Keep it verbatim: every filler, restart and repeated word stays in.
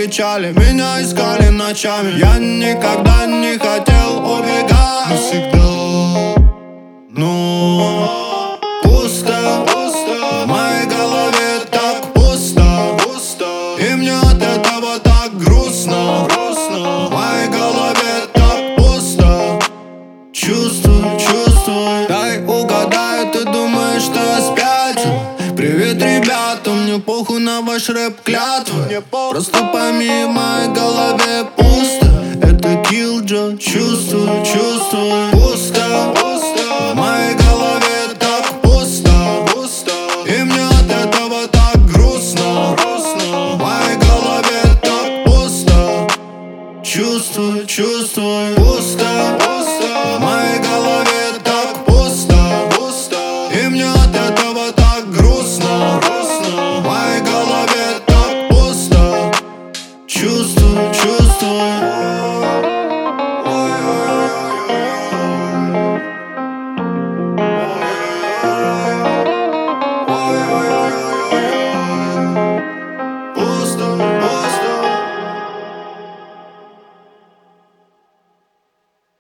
встречали, меня искали ночами. Я никогда не хотел убегать, но всегда, но пусто, пусто. В моей голове так пусто, пусто. И мне от этого так грустно, грустно. В моей голове так пусто. Чувствую, чувствую. Дай угадаю, ты думаешь, что я спятил? Привет, ребята, мне похуй на ваш рэп клятвы. Просто пойми, в моей голове пусто. Это Killjoy, чувствую, чувствую. Пусто, пусто. В моей голове так пусто, пусто. И мне от этого так грустно, грустно. В моей голове так пусто. Чувствую, чувствую. Пусто, пусто. В моей голове так пусто, пусто. И мне от этого так грустно, грустно. В моей голове так пусто. Чувствую, чувствую.